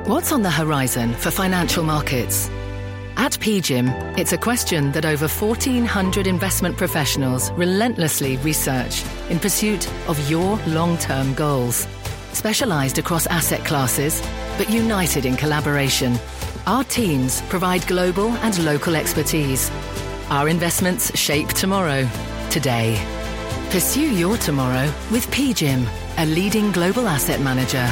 What's on the horizon for financial markets? At PGIM, it's a question that over 1,400 investment professionals relentlessly research in pursuit of your long-term goals. Specialized across asset classes, but united in collaboration, our teams provide global and local expertise. Our investments shape tomorrow, today. Pursue your tomorrow with PGIM, a leading global asset manager.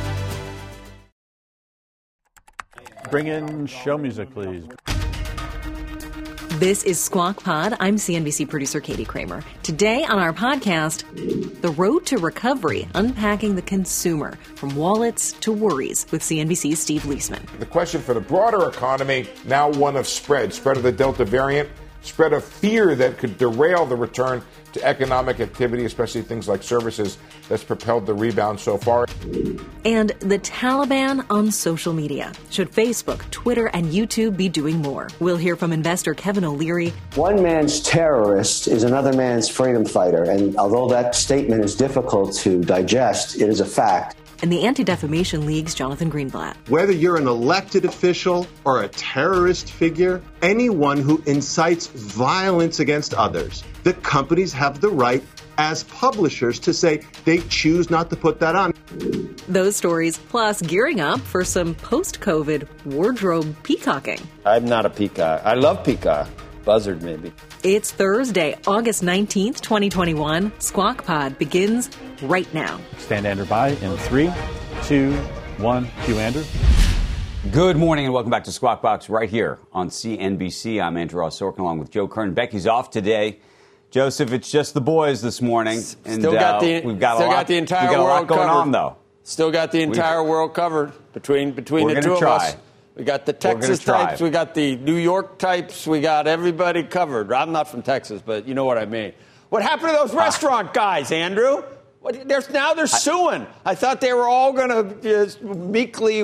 Bring in show music, please. This is Squawk Pod. I'm CNBC producer Katie Kramer. Today on our podcast, The Road to Recovery, unpacking the consumer from wallets to worries with CNBC's Steve Leisman. The question for the broader economy, now one of spread of the Delta variant, spread of fear that could derail the return to economic activity, especially things like services, that's propelled the rebound so far. And the Taliban on social media. Should Facebook, Twitter, and YouTube be doing more? We'll hear from investor Kevin O'Leary. One man's terrorist is another man's freedom fighter. And although that statement is difficult to digest, it is a fact. And the Anti-Defamation League's Jonathan Greenblatt. Whether you're an elected official or a terrorist figure, anyone who incites violence against others, the companies have the right as publishers to say they choose not to put that on. Those stories, plus gearing up for some post-COVID wardrobe peacocking. I'm not a peacock. I love peacock. Buzzard, maybe. It's Thursday, August 19th, 2021. Squawk Pod begins right now. Stand Andrew by in 3, 2, 1. Cue Andrew. Good morning and welcome back to Squawk Box right here on CNBC. I'm Andrew Ross Sorkin along with Joe Kern. Becky's off today. Joseph, it's just the boys this morning. And we've got the entire world going covered. On, though. Still got the entire world covered between the two of us. We got the Texas types, we got the New York types, we got everybody covered. I'm not from Texas, but you know what I mean. What happened to those restaurant guys, Andrew? They're suing. I thought they were all going to meekly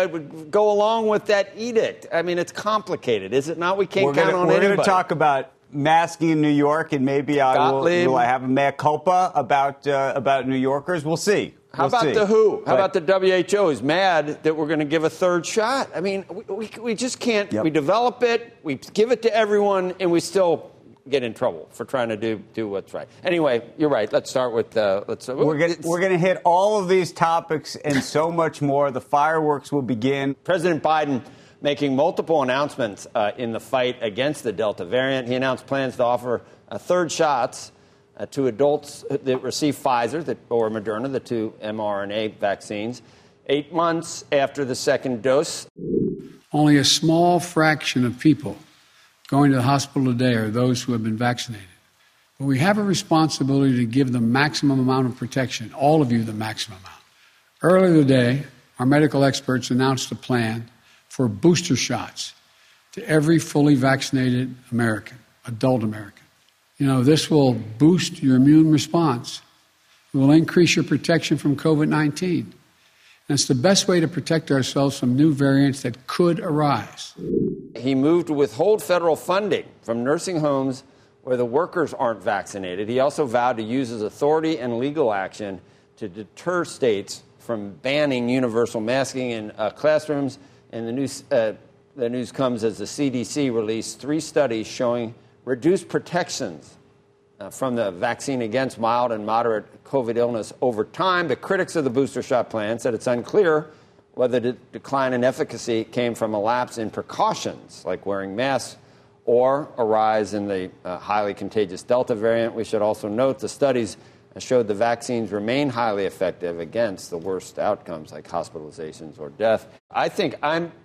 go along with that edict. I mean, it's complicated, is it not? We can't count on anybody. We're going to talk about masking in New York, and maybe will I have a mea culpa about New Yorkers? We'll see. How about the WHO? How about the WHO is mad that we're going to give a third shot? I mean, we just can't. Yep. We develop it, we give it to everyone, and we still get in trouble for trying to do what's right. Anyway, you're right. Let's start with we're going to hit all of these topics and so much more. The fireworks will begin. President Biden making multiple announcements in the fight against the Delta variant. He announced plans to offer third shots to adults that receive Pfizer or Moderna, the two mRNA vaccines, 8 months after the second dose. Only a small fraction of people going to the hospital today are those who have been vaccinated. But we have a responsibility to give the maximum amount of protection, all of you the maximum amount. Earlier today, our medical experts announced a plan for booster shots to every fully vaccinated American, adult American. You know, this will boost your immune response. It will increase your protection from COVID-19. And it's the best way to protect ourselves from new variants that could arise. He moved to withhold federal funding from nursing homes where the workers aren't vaccinated. He also vowed to use his authority and legal action to deter states from banning universal masking in classrooms. And the news comes as the CDC released 3 studies showing reduced protections from the vaccine against mild and moderate COVID illness over time. The critics of the booster shot plan said it's unclear whether the decline in efficacy came from a lapse in precautions like wearing masks or a rise in the highly contagious Delta variant. We should also note the studies showed the vaccines remain highly effective against the worst outcomes like hospitalizations or death. I think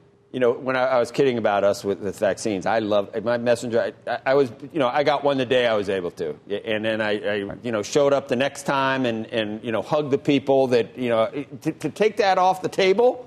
when I was kidding about us with vaccines, I love my messenger. I was, I got one the day I was able to. And then I showed up the next time and hugged the people that, to take that off the table,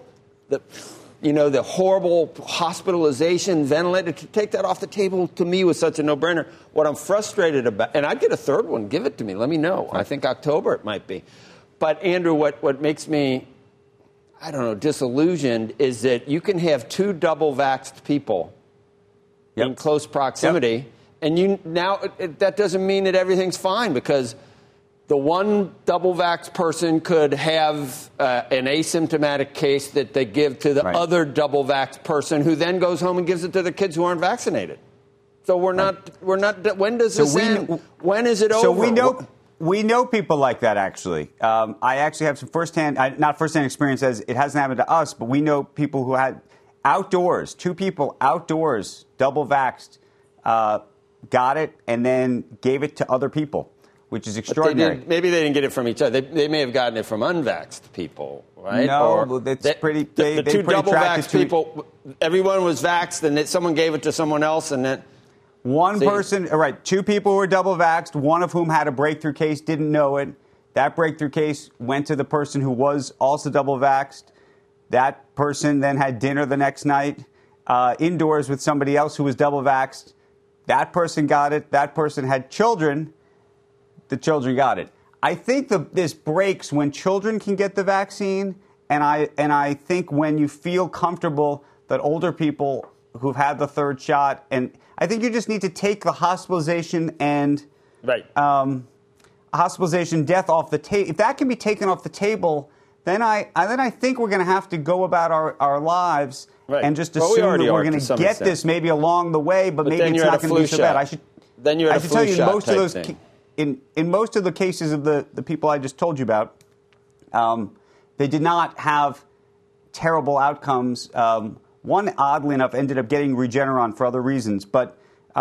the horrible hospitalization, ventilator, to take that off the table to me was such a no-brainer. What I'm frustrated about, and I'd get a third one, give it to me, let me know. I think October it might be. But Andrew, what makes me, disillusioned is that you can have 2 double-vaxxed people in close proximity, and that doesn't mean that everything's fine because the one double vax person could have an asymptomatic case that they give to the other double vax person, who then goes home and gives it to the kids who aren't vaccinated. So we're not. When does this end? When is it over? So we know people like that. Actually, I actually have some not firsthand experience, as it hasn't happened to us, but we know people who had outdoors, 2 people outdoors, double vaxxed, got it and then gave it to other people, which is extraordinary. Maybe they didn't get it from each other. They may have gotten it from unvaxxed people, right? No, that's pretty. The 2 double vaxxed people, everyone was vaxxed, and someone gave it to someone else, and then. One person, all right, 2 people were double vaxxed, one of whom had a breakthrough case, didn't know it. That breakthrough case went to the person who was also double vaxxed. That person then had dinner the next night indoors with somebody else who was double vaxxed. That person got it. That person had children. The children got it. I think this breaks when children can get the vaccine, and I think when you feel comfortable that older people who've had the 3rd shot, and I think you just need to take the hospitalization and hospitalization death off the table. If that can be taken off the table, then I think we're going to have to go about our lives and just assume that we're going to get this maybe along the way, but maybe it's not going to be so bad. I should tell you, most of those in most of the cases of the people I just told you about, they did not have terrible outcomes. One, oddly enough, ended up getting Regeneron for other reasons, but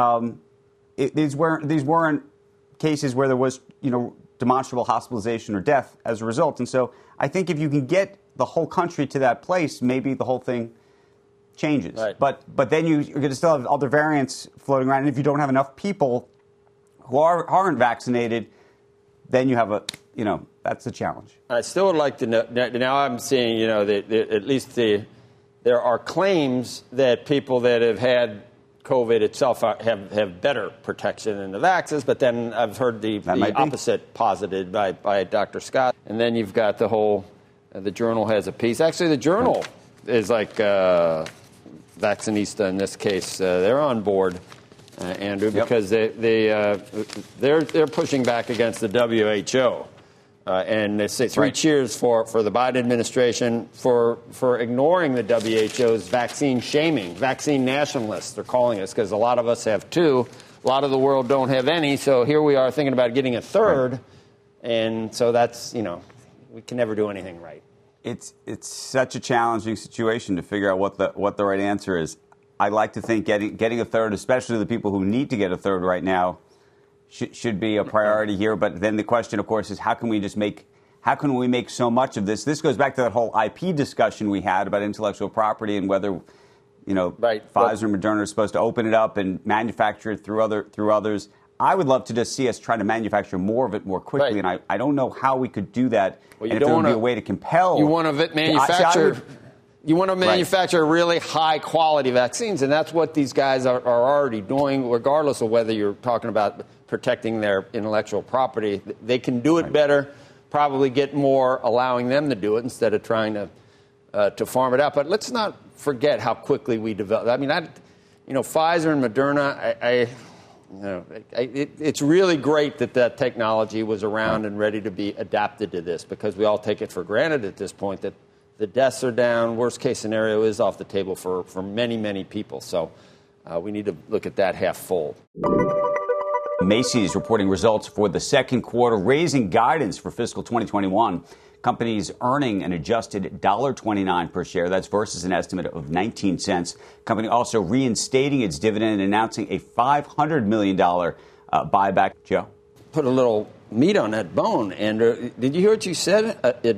these weren't cases where there was, demonstrable hospitalization or death as a result. And so I think if you can get the whole country to that place, maybe the whole thing changes. Right. But then you're going to still have other variants floating around, and if you don't have enough people who aren't vaccinated, then you have that's a challenge. I still would like to know. Now I'm seeing, at least there are claims that people that have had COVID itself have better protection than the vaxxes, but then I've heard the opposite posited by Dr. Scott. And then you've got the whole, the Journal has a piece. Actually, the Journal is like Vaccinista in this case. They're on board, Andrew, because they're pushing back against the WHO. And they say 3 cheers for the Biden administration for ignoring the WHO's vaccine shaming, vaccine nationalists, they're calling us, because a lot of us have 2. A lot of the world don't have any. So here we are thinking about getting a 3rd. And so that's, we can never do anything right. It's such a challenging situation to figure out what the right answer is. I like to think getting a 3rd, especially the people who need to get a 3rd right now, should be a priority here. But then the question, of course, is how can we make so much of this? This goes back to that whole IP discussion we had about intellectual property and whether, Pfizer and Moderna are supposed to open it up and manufacture it through others. I would love to just see us try to manufacture more of it more quickly, and I don't know how we could do that. Well, and if there would be a way to compel. You want to manufacture. You want to manufacture really high-quality vaccines, and that's what these guys are already doing, regardless of whether you're talking about protecting their intellectual property. They can do it better, probably get more allowing them to do it instead of trying to farm it out. But let's not forget how quickly we develop. I mean, Pfizer and Moderna, it's really great that technology was around and ready to be adapted to this, because we all take it for granted at this point that the deaths are down. Worst case scenario is off the table for many, many people. So we need to look at that half full. Macy's reporting results for the second quarter, raising guidance for fiscal 2021. Companies earning an adjusted $1.29 per share. That's versus an estimate of 19 cents. Company also reinstating its dividend and announcing a $500 million buyback. Joe? Put a little meat on that bone, Andrew. Did you hear what you said?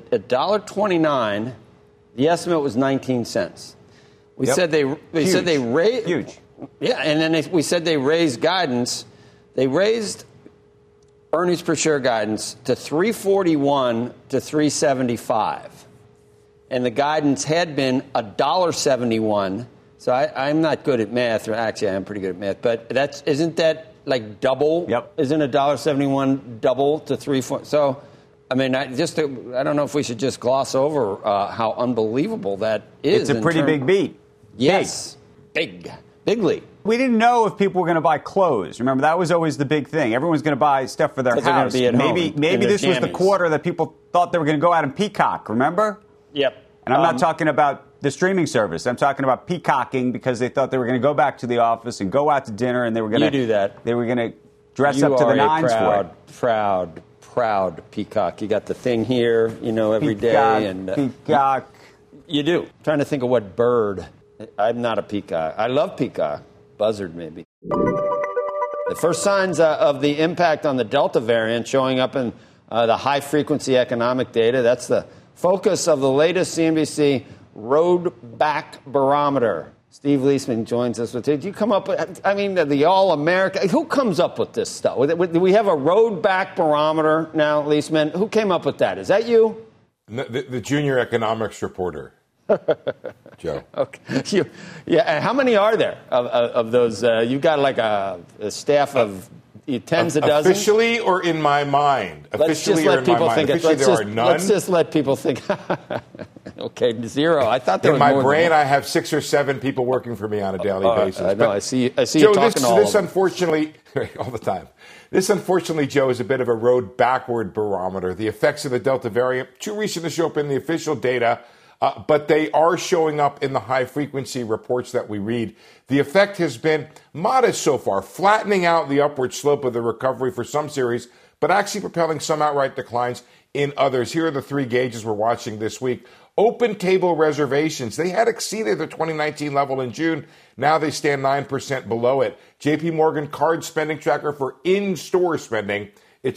$1.29. The estimate was 19 cents. We said they raised. Huge. Yeah, and then we said they raised guidance. They raised earnings per share guidance to $3.41 to $3.75. And the guidance had been $1.71. So I'm not good at math, or actually I am pretty good at math, but isn't that like double? Yep. Isn't $1.71 double to $3.40? So, I mean, I don't know if we should just gloss over how unbelievable that is. It's a pretty big beat. Yes. Bigly. We didn't know if people were going to buy clothes. Remember, that was always the big thing. Everyone's going to buy stuff for their house. Maybe this was the quarter that people thought they were going to go out and peacock, remember? Yep. And I'm not talking about the streaming service. I'm talking about peacocking because they thought they were going to go back to the office and go out to dinner, and they were going to do that. They were going to dress up to the nines for it. Proud peacock. You got the thing here, every day. And peacock. You do. I'm trying to think of what bird. I'm not a peacock. I love peacock. Buzzard, maybe. The first signs of the impact on the Delta variant showing up in the high-frequency economic data. That's the focus of the latest CNBC Road Back Barometer. Steve Leisman joins us with it. Did you come up with, the All-America? Who comes up with this stuff? Do we have a Road Back Barometer now, Leisman? Who came up with that? Is that you? The junior economics reporter. Joe. Okay. And how many are there of those? You've got like a staff of tens of dozens? Officially or in my mind? Officially or in my mind? Officially there are none. Let's just let people think. Okay, zero. I thought there was more. In my brain, I have 6 or 7 people working for me on a daily basis. I know. I see Joe, you talking to all this unfortunately, all the time. This, unfortunately, Joe, is a bit of a road backward barometer. The effects of the Delta variant, too recent to show up in the official data, but they are showing up in the high-frequency reports that we read. The effect has been modest so far, flattening out the upward slope of the recovery for some series, but actually propelling some outright declines in others. Here are the 3 gauges we're watching this week. Open table reservations, they had exceeded the 2019 level in June. Now they stand 9% below it. JP Morgan card spending tracker for in-store spending, it's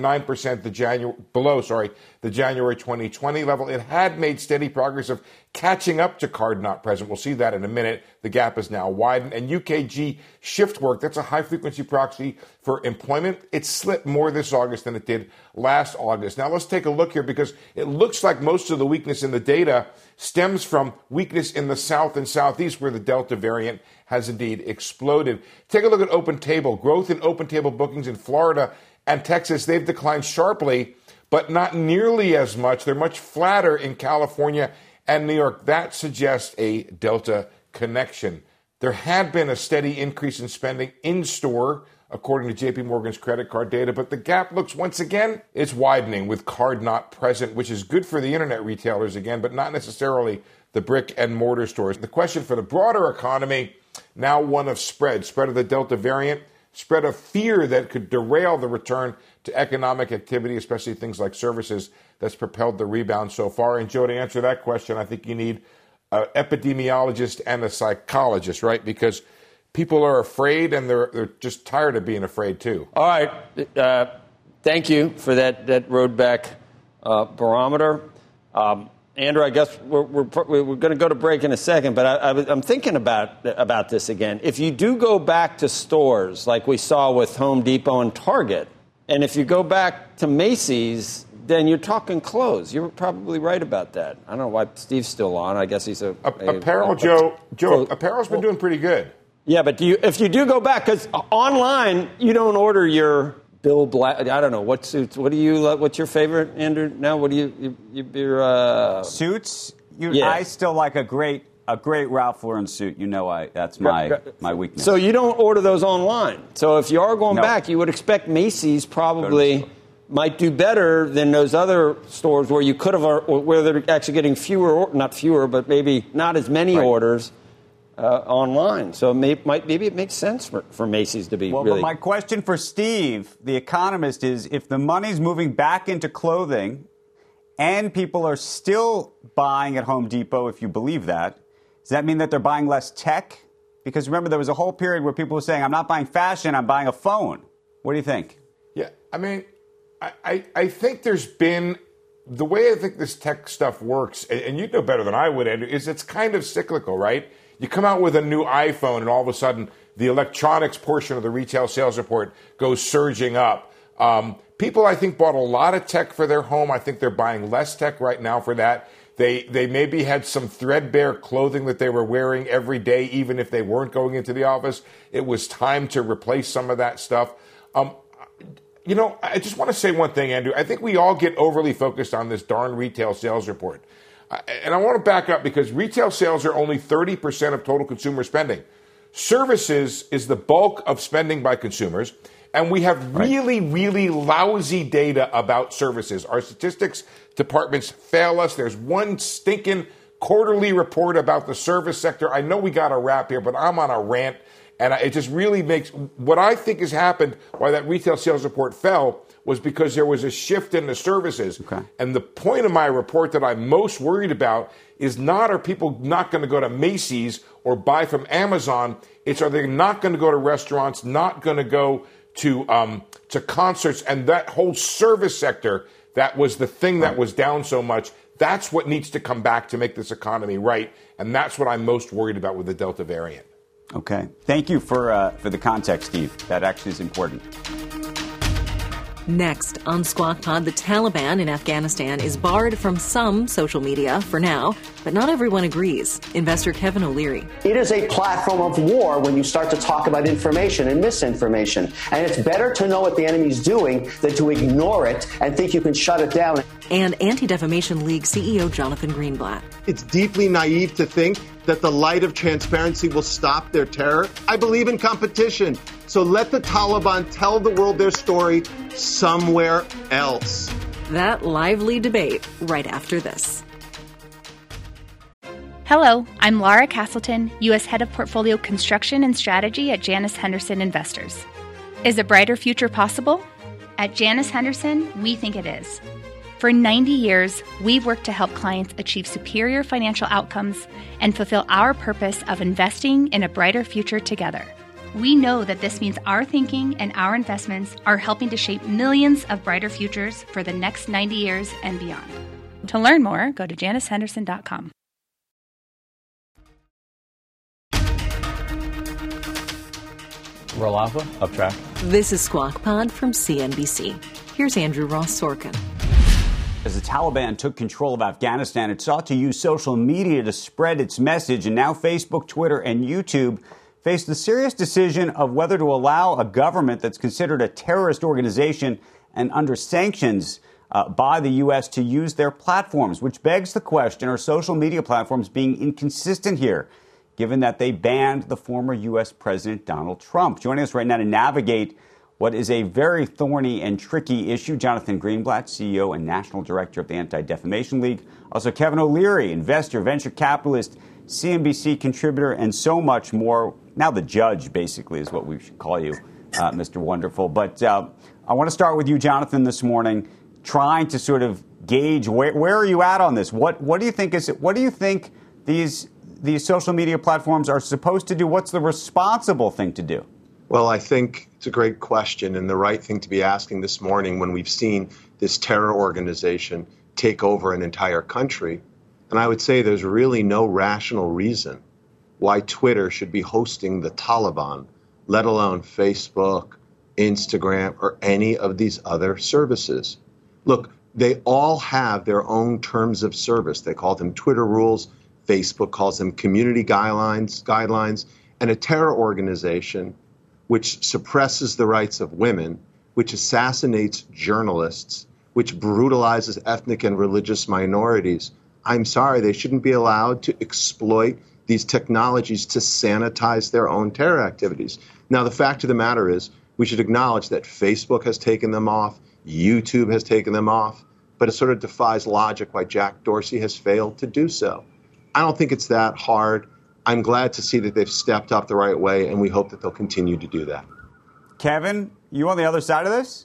3.9% below the January 2020 level. It had made steady progress of catching up to card not present. We'll see that in a minute. The gap is now widened. And UKG shift work, that's a high-frequency proxy for employment. It slipped more this August than it did last August. Now let's take a look here because it looks like most of the weakness in the data stems from weakness in the South and Southeast where the Delta variant has indeed exploded. Take a look at open table. Growth in open table bookings in Florida and Texas, they've declined sharply, but not nearly as much. They're much flatter in California and New York. That suggests a Delta connection. There had been a steady increase in spending in store, according to JP Morgan's credit card data, but the gap looks once again, it's widening with card not present, which is good for the internet retailers again, but not necessarily the brick and mortar stores. The question for the broader economy, now one of spread of the Delta variant, spread of fear that could derail the return to economic activity, especially things like services, that's propelled the rebound so far. And Joe, to answer that question, I think you need an epidemiologist and a psychologist, right? Because people are afraid and they're just tired of being afraid too. All right. Thank you for that road back barometer. Andrew, I guess we're going to go to break in a second, but I'm thinking about this again. If you do go back to stores like we saw with Home Depot and Target, and if you go back to Macy's, then you're talking clothes. You're probably right about that. I don't know why Steve's still on. I guess he's apparel. Joe, apparel's been doing pretty good. Yeah, but if you do go back, because online you don't order your Bill Black. I don't know what suits. What do you? What's your favorite, Andrew? Now, what do you suits? I still like a great Ralph Lauren suit. That's my weakness. So you don't order those online. So if you are going back, you would expect Macy's probably might do better than those other stores where you could have, where they're actually getting not fewer, but maybe not as many orders. Online. So maybe it makes sense for Macy's to be really... But my question for Steve, the economist, is if the money's moving back into clothing and people are still buying at Home Depot, if you believe that, does that mean that they're buying less tech? Because remember, there was a whole period where people were saying, I'm not buying fashion, I'm buying a phone. What do you think? Yeah, I think there's been... The way I think this tech stuff works, and you know better than I would, Andrew, is it's kind of cyclical, right? You come out with a new iPhone, and all of a sudden, the electronics portion of the retail sales report goes surging up. People, I think, bought a lot of tech for their home. I think they're buying less tech right now for that. They maybe had some threadbare clothing that they were wearing every day, even if they weren't going into the office. It was time to replace some of that stuff. I just want to say one thing, Andrew. I think we all get overly focused on this darn retail sales report. And I want to back up because retail sales are only 30% of total consumer spending. Services is the bulk of spending by consumers, and we have really, really lousy data about services. Our statistics departments fail us. There's one stinking quarterly report about the service sector. I know we got a wrap here, but I'm on a rant, and it just really makes what I think has happened why that retail sales report fell was because there was a shift in the services. Okay. And the point of my report that I'm most worried about is not are people not going to go to Macy's or buy from Amazon. It's are they not going to go to restaurants, not going to go to concerts, and that whole service sector that was the thing that was down so much. That's what needs to come back to make this economy right, and that's what I'm most worried about with the Delta variant. Okay. Thank you for the context, Steve. That actually is important. Next on Squawk Pod, the Taliban in Afghanistan is barred from some social media for now, but not everyone agrees. Investor Kevin O'Leary. It is a platform of war when you start to talk about information and misinformation. And it's better to know what the enemy's doing than to ignore it and think you can shut it down. And Anti-Defamation League CEO Jonathan Greenblatt. It's deeply naive to think that the light of transparency will stop their terror. I believe in competition. So let the Taliban tell the world their story somewhere else. That lively debate right after this. Hello, I'm Laura Castleton, U.S. Head of Portfolio Construction and Strategy at Janus Henderson Investors. Is a brighter future possible? At Janus Henderson, we think it is. For 90 years, we've worked to help clients achieve superior financial outcomes and fulfill our purpose of investing in a brighter future together. We know that this means our thinking and our investments are helping to shape millions of brighter futures for the next 90 years and beyond. To learn more, go to janushenderson.com. Roll Alpha, up track. This is Squawk Pod from CNBC. Here's Andrew Ross Sorkin. As the Taliban took control of Afghanistan, it sought to use social media to spread its message, and now Facebook, Twitter, and YouTube face the serious decision of whether to allow a government that's considered a terrorist organization and under sanctions by the U.S. to use their platforms, which begs the question, are social media platforms being inconsistent here, given that they banned the former U.S. President Donald Trump? Joining us right now to navigate what is a very thorny and tricky issue, Jonathan Greenblatt, CEO and National Director of the Anti-Defamation League. Also, Kevin O'Leary, investor, venture capitalist, CNBC contributor, and so much more. Now the judge, basically, is what we should call you, Mr. Wonderful. But I want to start with you, Jonathan, this morning, trying to sort of gauge where are you at on this? What do you think is it? What do you think these social media platforms are supposed to do? What's the responsible thing to do? Well, I think it's a great question and the right thing to be asking this morning when we've seen this terror organization take over an entire country. And I would say there's really no rational reason why Twitter should be hosting the Taliban, let alone Facebook, Instagram, or any of these other services. Look, they all have their own terms of service. They call them Twitter rules. Facebook calls them community guidelines, and a terror organization which suppresses the rights of women, which assassinates journalists, which brutalizes ethnic and religious minorities. I'm sorry, they shouldn't be allowed to exploit these technologies to sanitize their own terror activities. Now, the fact of the matter is, we should acknowledge that Facebook has taken them off, YouTube has taken them off, but it sort of defies logic why Jack Dorsey has failed to do so. I don't think it's that hard. I'm glad to see that they've stepped up the right way, and we hope that they'll continue to do that. Kevin, you on the other side of this?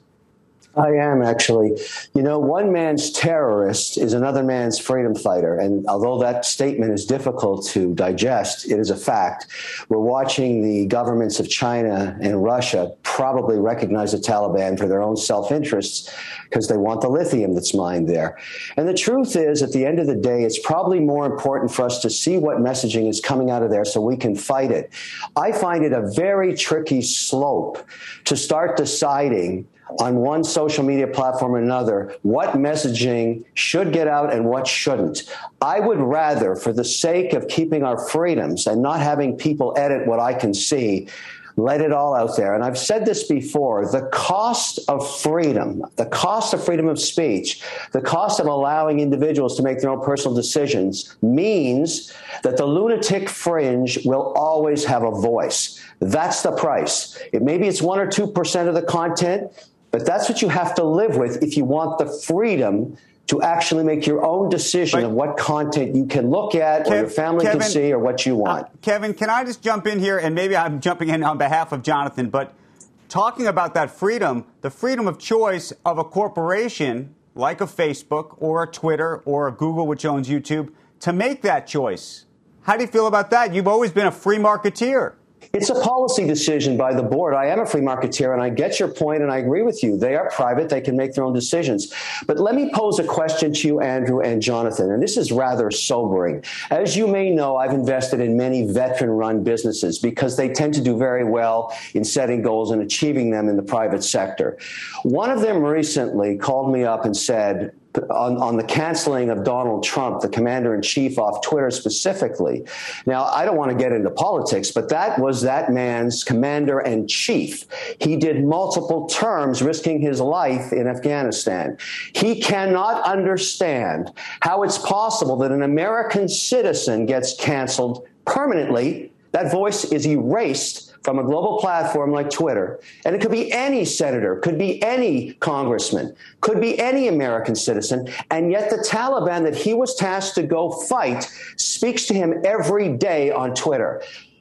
I am, actually. You know, one man's terrorist is another man's freedom fighter. And although that statement is difficult to digest, it is a fact. We're watching the governments of China and Russia probably recognize the Taliban for their own self-interests because they want the lithium that's mined there. And the truth is, at the end of the day, it's probably more important for us to see what messaging is coming out of there so we can fight it. I find it a very tricky slope to start deciding on one social media platform or another, what messaging should get out and what shouldn't. I would rather, for the sake of keeping our freedoms and not having people edit what I can see, let it all out there. And I've said this before, the cost of freedom of speech, the cost of allowing individuals to make their own personal decisions means that the lunatic fringe will always have a voice. That's the price. Maybe it's 1 or 2% of the content, but that's what you have to live with if you want the freedom to actually make your own decision of what content you can look at or your family can see or what you want. Kevin, can I just jump in here? And maybe I'm jumping in on behalf of Jonathan, but talking about that freedom, the freedom of choice of a corporation like a Facebook or a Twitter or a Google, which owns YouTube, to make that choice. How do you feel about that? You've always been a free marketeer. It's a policy decision by the board. I am a free marketeer, and I get your point, and I agree with you. They are private. They can make their own decisions. But let me pose a question to you, Andrew and Jonathan, and this is rather sobering. As you may know, I've invested in many veteran-run businesses because they tend to do very well in setting goals and achieving them in the private sector. One of them recently called me up and said, on the canceling of Donald Trump, the commander-in-chief, off Twitter specifically. Now, I don't want to get into politics, but that was that man's commander-in-chief. He did multiple terms, risking his life in Afghanistan. He cannot understand how it's possible that an American citizen gets canceled permanently. That voice is erased from a global platform like Twitter. And it could be any senator, could be any congressman, could be any American citizen. And yet the Taliban that he was tasked to go fight speaks to him every day on Twitter.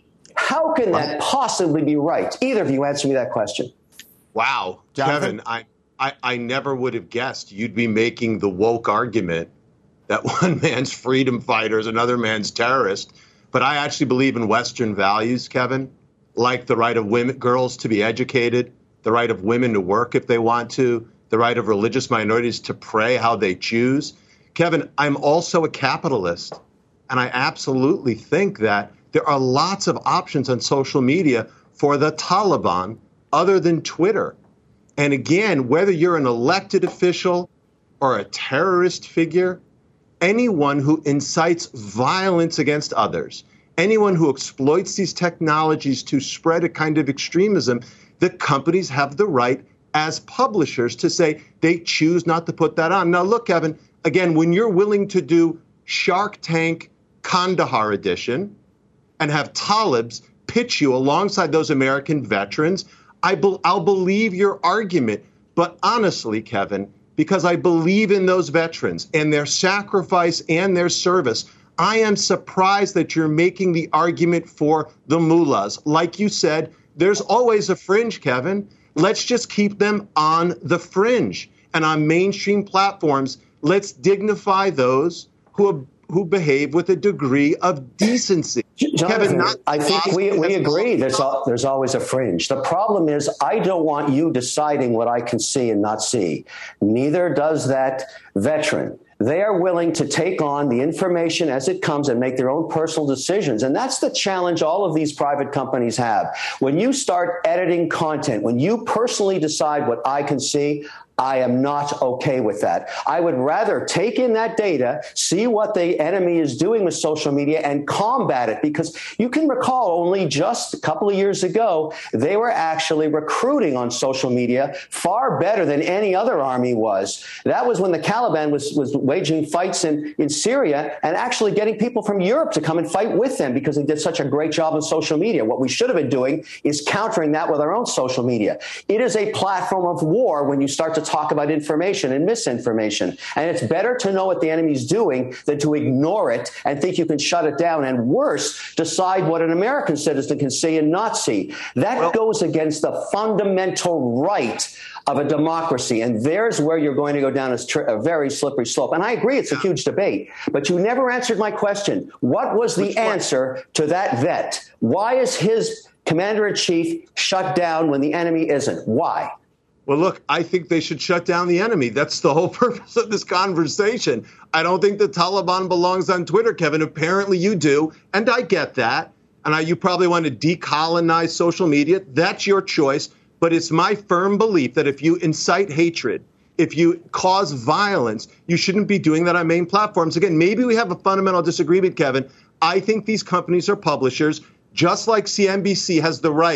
How can that possibly be right? Either of you answer me that question. Wow. Jonathan? Kevin, I never would have guessed you'd be making the woke argument that one man's freedom fighter is another man's terrorist. But I actually believe in Western values, Kevin, like the right of women, girls to be educated, the right of women to work if they want to, the right of religious minorities to pray how they choose. Kevin, I'm also a capitalist, and I absolutely think that there are lots of options on social media for the Taliban other than Twitter. And again, whether you're an elected official or a terrorist figure, anyone who incites violence against others, anyone who exploits these technologies to spread a kind of extremism, the companies have the right as publishers to say they choose not to put that on. Now, look, Kevin, again, when you're willing to do Shark Tank Kandahar edition and have Talibs pitch you alongside those American veterans, I'll believe your argument. But honestly, Kevin, because I believe in those veterans and their sacrifice and their service, I am surprised that you're making the argument for the mullahs. Like you said, there's always a fringe, Kevin. Let's just keep them on the fringe. And on mainstream platforms, let's dignify those who behave with a degree of decency. Jonathan, Kevin, I think we agree there's always a fringe. The problem is I don't want you deciding what I can see and not see. Neither does that veteran. They are willing to take on the information as it comes and make their own personal decisions. And that's the challenge all of these private companies have. When you start editing content, when you personally decide what I can see, I am not okay with that. I would rather take in that data, see what the enemy is doing with social media, and combat it. Because you can recall only just a couple of years ago, they were actually recruiting on social media far better than any other army was. That was when the Taliban was waging fights in Syria and actually getting people from Europe to come and fight with them because they did such a great job on social media. What we should have been doing is countering that with our own social media. It is a platform of war when you start to talk about information and misinformation. And it's better to know what the enemy's doing than to ignore it and think you can shut it down, and worse, decide what an American citizen can see and not see. That goes against the fundamental right of a democracy. And there's where you're going to go down a very slippery slope. And I agree, it's a huge debate. But you never answered my question. What was the answer to that vet? Why is his commander-in-chief shut down when the enemy isn't? Why? Well, look, I think they should shut down the enemy. That's the whole purpose of this conversation. I don't think the Taliban belongs on Twitter, Kevin. Apparently you do, and I get that. And you probably want to decolonize social media. That's your choice. But it's my firm belief that if you incite hatred, if you cause violence, you shouldn't be doing that on main platforms. Again, maybe we have a fundamental disagreement, Kevin. I think these companies are publishers, just like CNBC has the right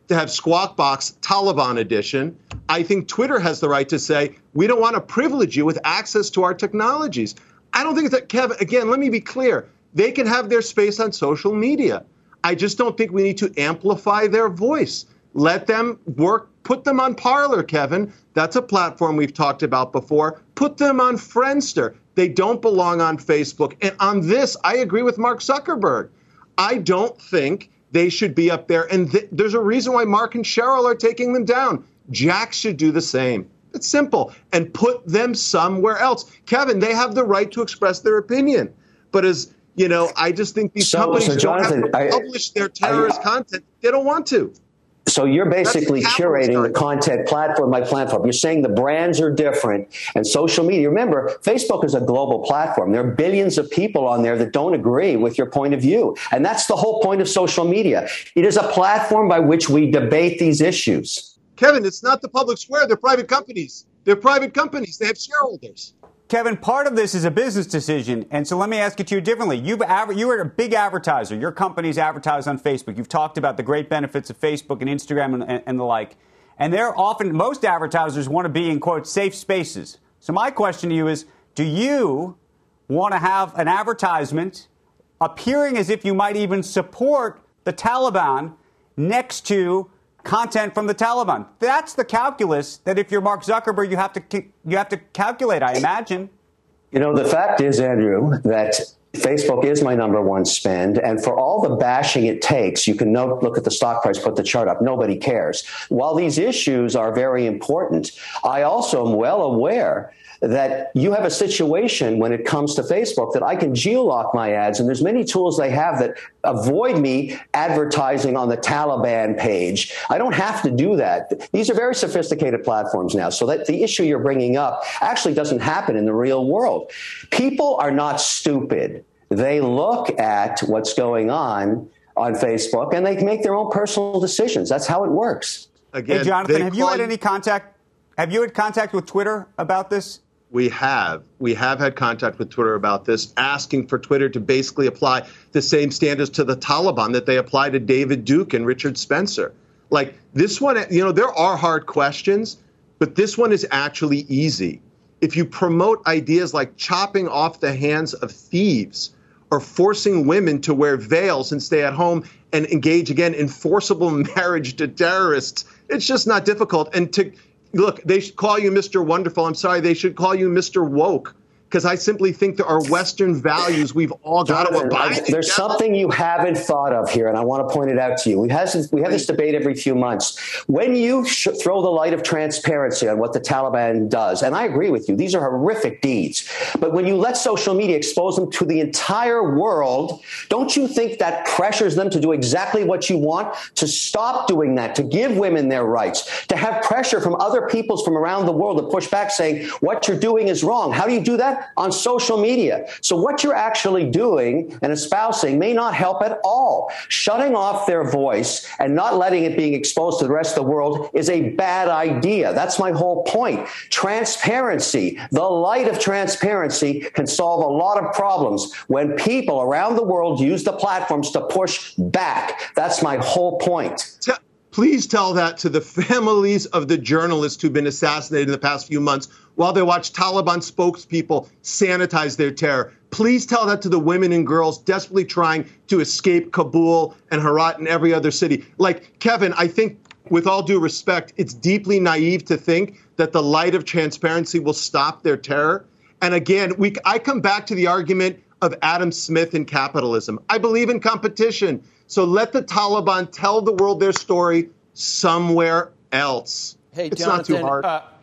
to have Squawk Box Taliban edition. I think Twitter has the right to say, we don't want to privilege you with access to our technologies. I don't think it's that, Kevin, again, let me be clear. They can have their space on social media. I just don't think we need to amplify their voice. Let them work. Put them on Parler, Kevin. That's a platform we've talked about before. Put them on Friendster. They don't belong on Facebook. And on this, I agree with Mark Zuckerberg. I don't think they should be up there. And there's a reason why Mark and Sheryl are taking them down. Jack should do the same. It's simple. And put them somewhere else. Kevin, they have the right to express their opinion. But as you know, I just think these companies don't have to publish their terrorist content. They don't want to. So you're basically curating the content platform by platform. You're saying the brands are different and social media. Remember, Facebook is a global platform. There are billions of people on there that don't agree with your point of view. And that's the whole point of social media. It is a platform by which we debate these issues. Kevin, it's not the public square. They're private companies. They're private companies. They have shareholders. Kevin, part of this is a business decision, and so let me ask it to you differently. You are a big advertiser. Your company's advertised on Facebook. You've talked about the great benefits of Facebook and Instagram and the like. And most advertisers want to be in, quote, safe spaces. So my question to you is, do you want to have an advertisement appearing as if you might even support the Taliban next to content from the Taliban? That's the calculus that if you're Mark Zuckerberg, you have to calculate, I imagine. You know, the fact is, Andrew, that Facebook is my number one spend. And for all the bashing it takes, you can look at the stock price, put the chart up. Nobody cares. While these issues are very important, I also am well aware that you have a situation when it comes to Facebook that I can geolock my ads, and there's many tools they have that avoid me advertising on the Taliban page. I don't have to do that. These are very sophisticated platforms now, so that the issue you're bringing up actually doesn't happen in the real world. People are not stupid. They look at what's going on Facebook, and they make their own personal decisions. That's how it works. Again, hey, Jonathan, have you had any contact? Have you had contact with Twitter about this? We have had contact with Twitter about this, asking for Twitter to basically apply the same standards to the Taliban that they apply to David Duke and Richard Spencer. Like this one, you know, there are hard questions, but this one is actually easy. If you promote ideas like chopping off the hands of thieves or forcing women to wear veils and stay at home and engage, again, in forcible marriage to terrorists, it's just not difficult. And look, they should call you Mr. Wonderful. I'm sorry, they should call you Mr. Woke, because I simply think there are Western values we've all got to abide. There's something you haven't thought of here, and I want to point it out to you. We have this debate every few months. When you throw the light of transparency on what the Taliban does, and I agree with you, these are horrific deeds, but when you let social media expose them to the entire world, don't you think that pressures them to do exactly what you want? To stop doing that, to give women their rights, to have pressure from other peoples from around the world to push back saying, what you're doing is wrong. How do you do that? On social media. So what you're actually doing and espousing may not help at all. Shutting off their voice and not letting it being exposed to the rest of the world is a bad idea. That's my whole point. Transparency, the light of transparency can solve a lot of problems when people around the world use the platforms to push back. That's my whole point. Please tell that to the families of the journalists who've been assassinated in the past few months while they watch Taliban spokespeople sanitize their terror. Please tell that to the women and girls desperately trying to escape Kabul and Herat and every other city. Like, Kevin, I think, with all due respect, it's deeply naive to think that the light of transparency will stop their terror. And again, I come back to the argument of Adam Smith and capitalism. I believe in competition. So let the Taliban tell the world their story somewhere else. Hey, it's Jonathan, not too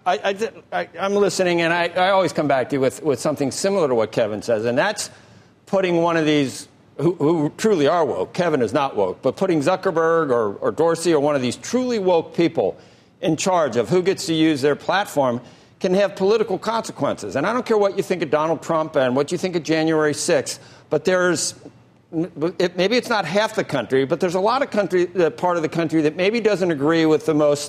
hard. I'm listening, and I always come back to you with something similar to what Kevin says, and that's putting one of these who truly are woke. Kevin is not woke, but putting Zuckerberg or Dorsey or one of these truly woke people in charge of who gets to use their platform can have political consequences. And I don't care what you think of Donald Trump and what you think of January 6th, but maybe it's not half the country, but there's a lot of part of the country that maybe doesn't agree with the most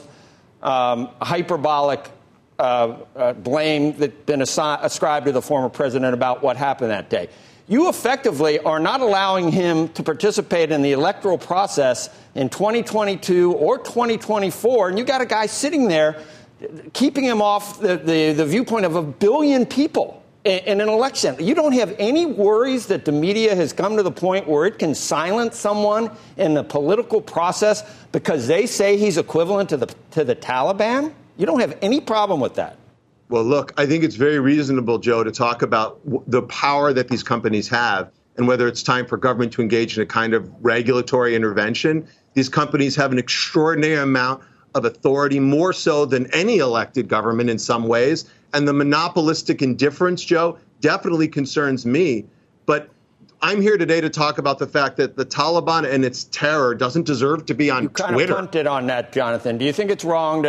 hyperbolic blame that's been ascribed to the former president about what happened that day. you effectively are not allowing him to participate in the electoral process in 2022 or 2024. And you got a guy sitting there keeping him off the viewpoint of 1 billion people in an election. You don't have any worries that the media has come to the point where it can silence someone in the political process because they say he's equivalent to the Taliban? You don't have any problem with that. Well, look, I think it's very reasonable, Joe, to talk about the power that these companies have and whether it's time for government to engage in a kind of regulatory intervention. These companies have an extraordinary amount of authority, more so than any elected government in some ways. And the monopolistic indifference, Joe, definitely concerns me. But I'm here today to talk about the fact that the Taliban and its terror doesn't deserve to be on Twitter. You kind of punted on that, Jonathan. Do you think it's wrong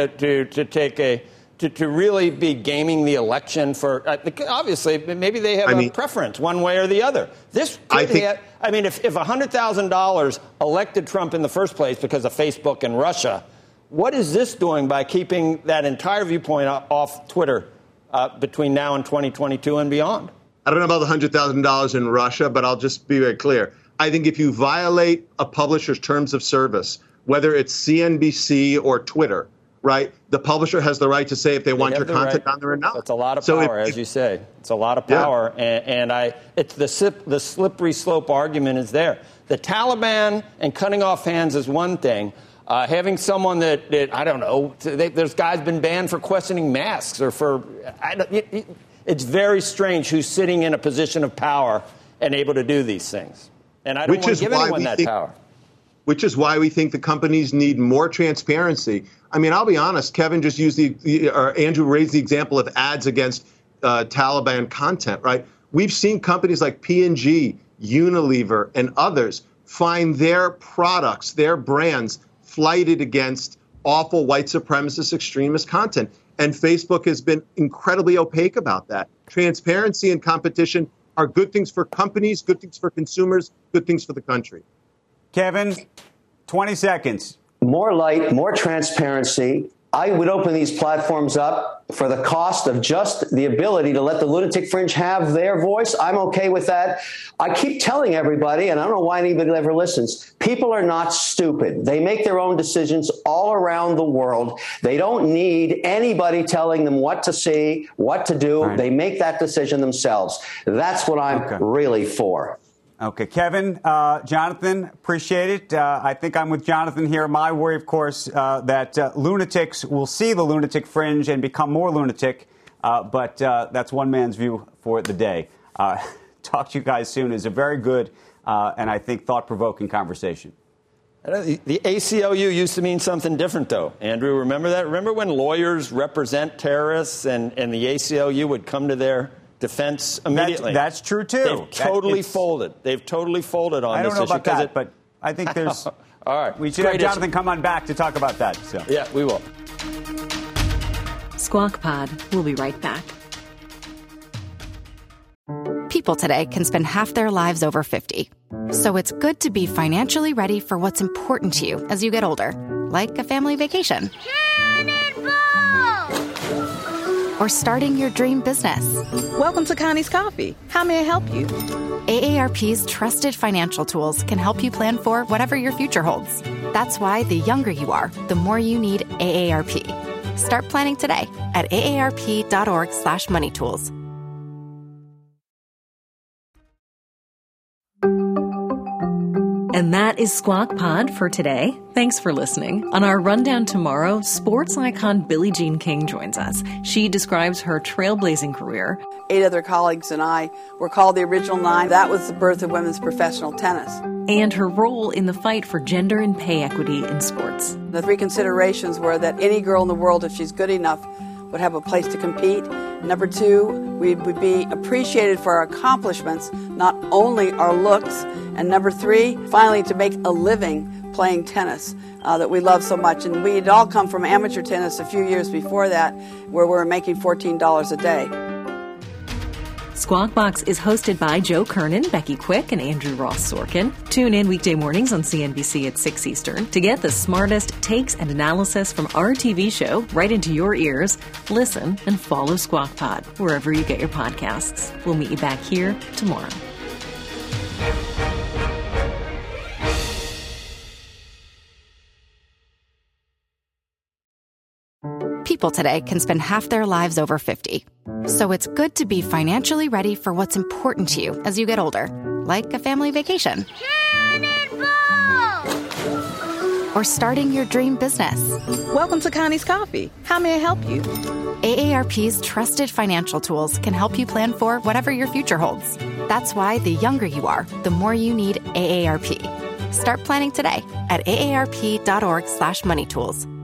to really be gaming the election for obviously maybe they have a preference one way or the other. This could if $100,000 elected Trump in the first place because of Facebook and Russia, what is this doing by keeping that entire viewpoint off Twitter between now and 2022 and beyond? I don't know about the $100,000 in Russia, but I'll just be very clear. I think if you violate a publisher's terms of service, whether it's CNBC or Twitter, right, the publisher has the right to say if they want your content on there or not. It's a lot of power, as you say. It's a lot of power, and it's the slippery slope argument is there. The Taliban and cutting off hands is one thing. Having someone that I don't know, there's guys been banned for questioning masks or for it's very strange who's sitting in a position of power and able to do these things. And I don't want to give anyone that power. Which is why we think the companies need more transparency. I mean, I'll be honest. Kevin just used Andrew raised the example of ads against Taliban content, right? We've seen companies like P&G, Unilever, and others find their products, their brands, flighted against awful white supremacist extremist content. And Facebook has been incredibly opaque about that. Transparency and competition are good things for companies, good things for consumers, good things for the country. Kevin, 20 seconds. More light, more transparency. I would open these platforms up for the cost of just the ability to let the lunatic fringe have their voice. I'm okay with that. I keep telling everybody, and I don't know why anybody ever listens, people are not stupid. They make their own decisions all around the world. They don't need anybody telling them what to see, what to do. Right. They make that decision themselves. That's what I'm really for. Okay, Kevin, Jonathan, appreciate it. I think I'm with Jonathan here. My worry, of course, that lunatics will see the lunatic fringe and become more lunatic. But that's one man's view for the day. Talk to you guys soon. It's a very good and I think thought-provoking conversation. The ACLU used to mean something different, though. Andrew, remember that? Remember when lawyers represent terrorists and the ACLU would come to their defense immediately? That's true, too. They've totally folded. They've totally folded on this issue. I don't know about that, but I think there's... All right. We should have Jonathan come on back to talk about that. So. Yeah, we will. Squawk Pod. We'll be right back. People today can spend half their lives over 50. So it's good to be financially ready for what's important to you as you get older, like a family vacation. Or starting your dream business. Welcome to Connie's Coffee. How may I help you? AARP's trusted financial tools can help you plan for whatever your future holds. That's why the younger you are, the more you need AARP. Start planning today at aarp.org/moneytools. And that is Squawk Pod for today. Thanks for listening. On our rundown tomorrow, sports icon Billie Jean King joins us. She describes her trailblazing career. 8 other colleagues and I were called the Original Nine. That was the birth of women's professional tennis. And her role in the fight for gender and pay equity in sports. The 3 considerations were that any girl in the world, if she's good enough, would have a place to compete. Number 2, we would be appreciated for our accomplishments, not only our looks. And number 3, finally, to make a living playing tennis that we love so much. And we had all come from amateur tennis a few years before that, where we were making $14 a day. Squawk Box is hosted by Joe Kernan, Becky Quick, and Andrew Ross Sorkin. Tune in weekday mornings on CNBC at 6 Eastern to get the smartest takes and analysis from our TV show right into your ears. Listen and follow Squawk Pod wherever you get your podcasts. We'll meet you back here tomorrow. people today can spend half their lives over 50. So it's good to be financially ready for what's important to you as you get older, like a family vacation. Or starting your dream business. Welcome to Connie's Coffee. How may I help you? AARP's trusted financial tools can help you plan for whatever your future holds. That's why the younger you are, the more you need AARP. Start planning today at aarp.org/moneytools.